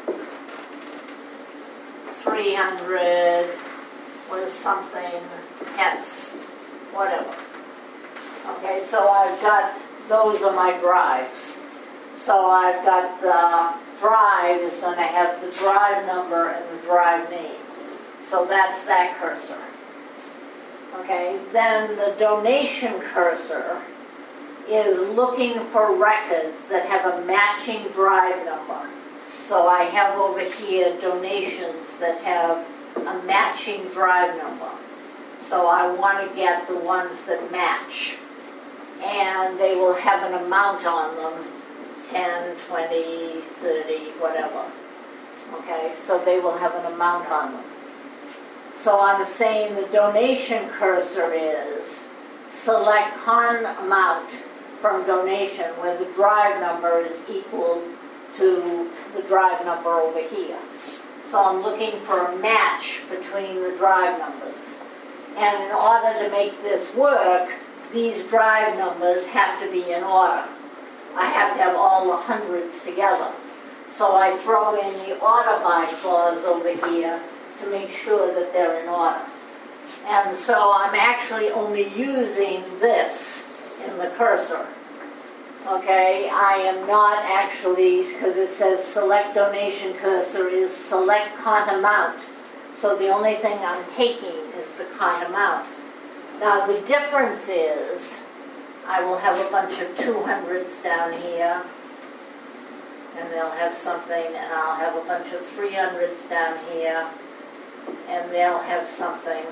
three hundred was something pets, whatever. Okay, so I've got, those are my drives. So I've got the drive is going to have the drive number and the drive name. So that's that cursor. Okay, then the donation cursor is looking for records that have a matching drive number. So I have over here donations that have a matching drive number. So I want to get the ones that match. And they will have an amount on them, ten, twenty, thirty, whatever. Okay, so they will have an amount on them. So I'm saying the donation cursor is select con amount from donation where the drive number is equal to the drive number over here. So I'm looking for a match between the drive numbers. And in order to make this work, these drive numbers have to be in order. I have to have all the hundreds together. So I throw in the order by clause over here to make sure that they're in order. And so I'm actually only using this in the cursor. Okay, I am not actually, because it says select donation cursor is select con amount. So the only thing I'm taking is the con amount. Now the difference is I will have a bunch of two hundreds down here, and they'll have something, and I'll have a bunch of three hundreds down here, and they'll have something.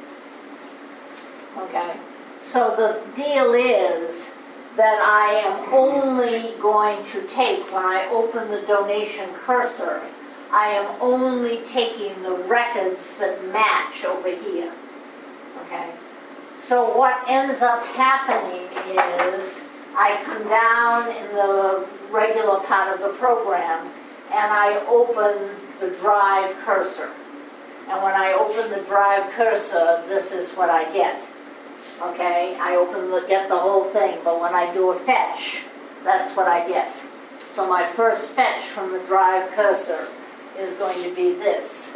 Okay, so the deal is that I am only going to take, when I open the donation cursor, I am only taking the records that match over here. Okay, so what ends up happening is I come down in the regular part of the program and I open the drive cursor. and when I open the drive cursor, this is what I get. Okay, I open the, get the whole thing, but when I do a fetch, that's what I get. So my first fetch from the drive cursor is going to be this.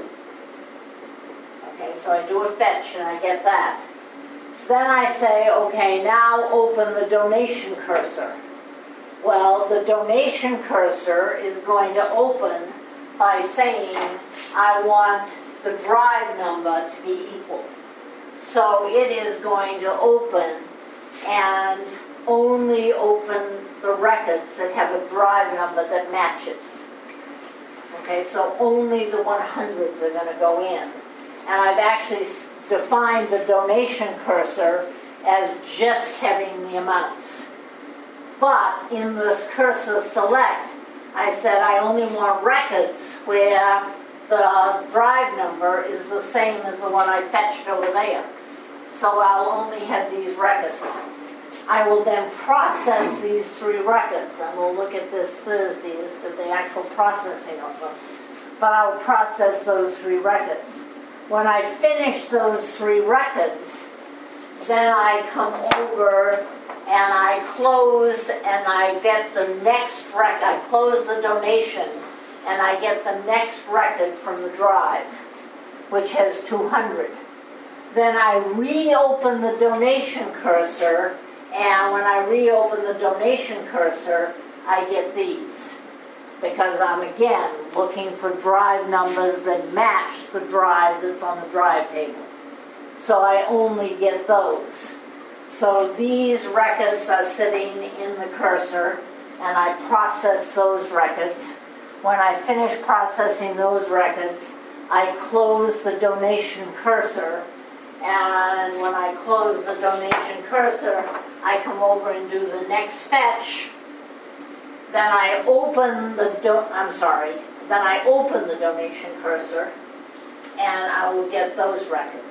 Okay, so I do a fetch and I get that. Then I say, okay, now open the donation cursor. Well, the donation cursor is going to open by saying I want the drive number to be equal. So it is going to open and only open the records that have a drive number that matches. Okay, so only the one hundreds are going to go in. And I've actually defined the donation cursor as just having the amounts. But in this cursor select, I said I only want records where the drive number is the same as the one I fetched over there. So I'll only have these records. I will then process these three records, and we'll look at this Thursday as to the actual processing of them. But I'll process those three records. When I finish those three records, then I come over and I close and I get the next record. I close the donation and I get the next record from the drive, which has two hundred. Then I reopen the donation cursor, and when I reopen the donation cursor, I get these. Because I'm, again, looking for drive numbers that match the drive that's on the drive table. So I only get those. So these records are sitting in the cursor, and I process those records. When I finish processing those records, I close the donation cursor. And when I close the donation cursor, I come over and do the next fetch. Then I open the do- I'm sorry. Then I open the donation cursor, and I will get those records.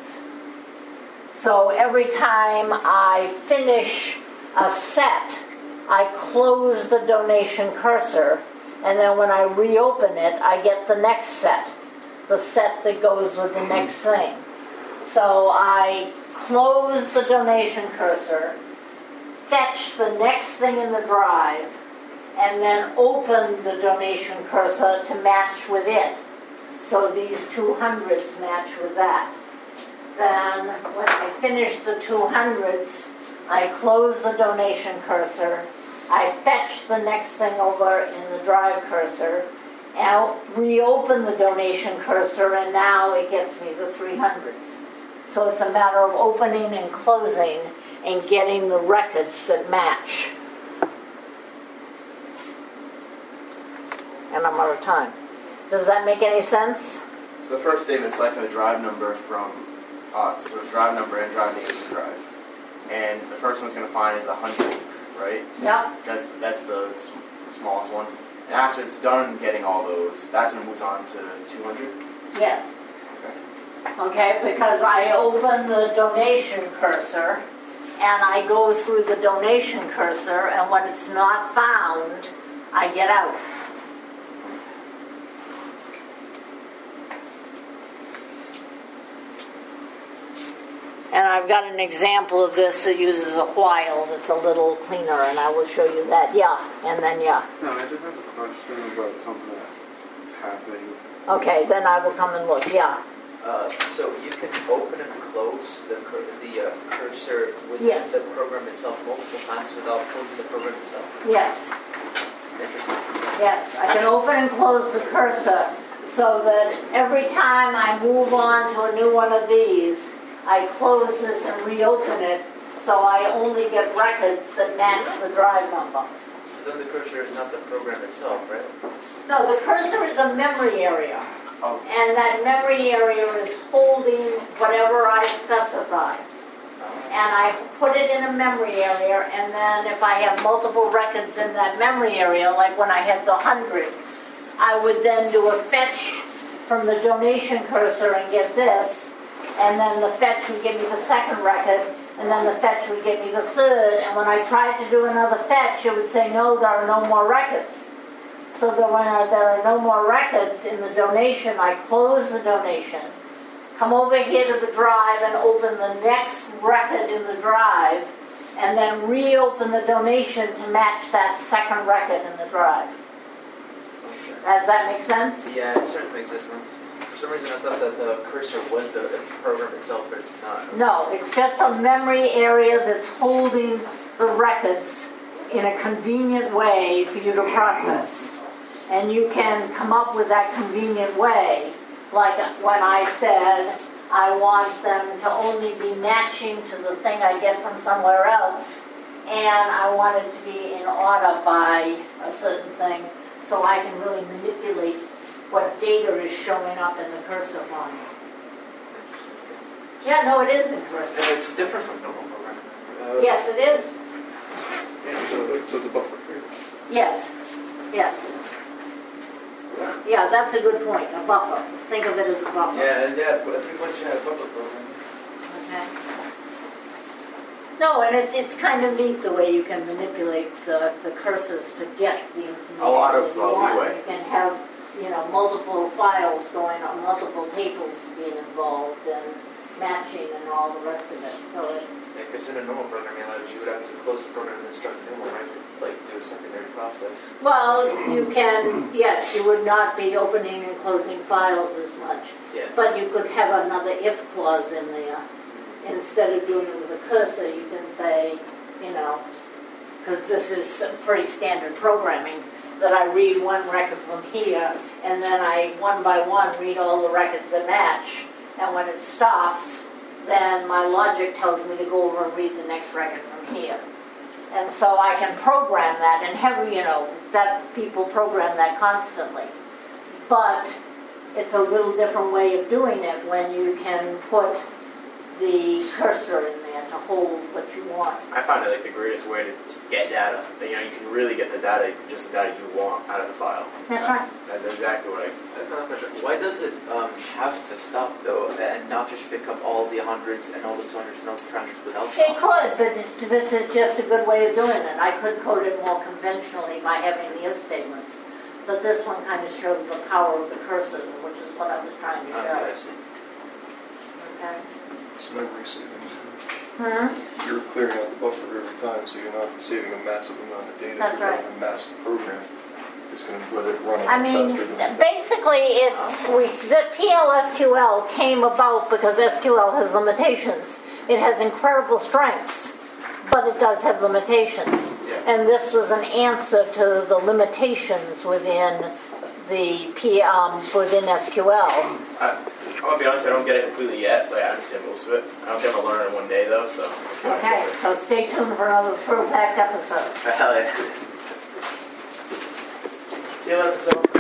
So every time I finish a set, I close the donation cursor, and then when I reopen it, I get the next set, the set that goes with the next thing. So I close the donation cursor, fetch the next thing in the drive, and then open the donation cursor to match with it. So these two hundreds match with that. Then when I finish the two hundreds, I close the donation cursor, I fetch the next thing over in the drive cursor, and I'll reopen the donation cursor, and now it gets me the three hundreds. So it's a matter of opening and closing and getting the records that match. And I'm out of time. Does that make any sense? So the first statement is selecting the drive number from, uh, so the drive number and drive name of the drive. And the first one's going to find is one hundred, right? Yeah. That's, that's the, the smallest one. And after it's done getting all those, that's when it moves on to two hundred? Yes. Okay, because I open the donation cursor and I go through the donation cursor, and when it's not found, I get out. And I've got an example of this that uses a while that's a little cleaner, and I will show you that. Yeah, and then yeah. No, I just have a question about something that's happening. Okay, then I will come and look. Yeah. Uh, so you can open and close the cur- the uh, cursor within Yes. the program itself multiple times without closing the program itself. Yes. Interesting. Yes, I can open and close the cursor so that every time I move on to a new one of these, I close this and reopen it, so I only get records that match the drive number. So then the cursor is not the program itself, right? No, the cursor is a memory area, Oh, and that memory area is holding whatever I specify. And I put it in a memory area, and then if I have multiple records in that memory area, like when I had the one hundred, I would then do a fetch from the donation cursor and get this, and then the fetch would give me the second record, and then the fetch would give me the third, and when I tried to do another fetch, it would say, no, there are no more records. So that when there are no more records in the donation, I close the donation, come over here to the drive and open the next record in the drive, and then reopen the donation to match that second record in the drive. Okay. Does that make sense? Yeah, it certainly makes sense. Now. For some reason, I thought that the cursor was the, the program itself, but it's not. No, it's just a memory area that's holding the records in a convenient way for you to process. And you can come up with that convenient way, like when I said I want them to only be matching to the thing I get from somewhere else, and I want it to be in order by a certain thing, so I can really manipulate what data is showing up in the cursor font. Yeah, no, it is interesting. And it's different from normal programming. Uh, Yes, it is. So, so the buffer period. Yes, yes. Yeah, that's a good point, a buffer. Think of it as a buffer. Yeah, yeah, but pretty much yeah, buffer programming. Okay. No, and it's, it's kind of neat the way you can manipulate the, the cursors to get the information. A lot of, that you uh, want. leeway. You can have, you know, multiple files going on, multiple tables being involved, and matching and all the rest of it. So it, Yeah, because in a normal programming language, you would have to close the program and then start a new one, right? To like do a secondary process. well, you can, yes, you would not be opening and closing files as much. Yeah. But you could have another if clause in there. Instead of doing it with a cursor, you can say, you know, because this is some pretty standard programming, that I read one record from here, and then I, one by one, read all the records that match. And when it stops, then my logic tells me to go over and read the next record from here. And so I can program that, and have, you know, that people program that constantly. But it's a little different way of doing it when you can put the cursor in there to hold what you want. I find it like the greatest way to get data. You know, you can really get the data, just the data you want out of the file. That's right. That's exactly what I. Another question. Why does it um, have to stop though, and not just pick up all the hundreds and all the two hundreds and all the three hundreds without It stopping? could, but this- this is just a good way of doing it. I could code it more conventionally by having the if statements. But this one kind of shows the power of the cursor, which is what I was trying to Okay, I show. see. Okay. It's memory savings. Hmm? You're clearing out the buffer every time, so you're not saving a massive amount of data. That's You're right. running a massive program. It's going to let it run a I lot mean, faster than basically, it's we, the P L S Q L came about because S Q L has limitations. It has incredible strengths, but it does have limitations. Yeah. And this was an answer to the limitations within the P um, within S Q L. I, I'm gonna be honest, I don't get it completely yet, but I understand most of it. I don't think I'm gonna learn it in one day though, so. we'll see how I Okay, do it. so stay tuned for another Pro Fact episode. Hell yeah. See you later, so.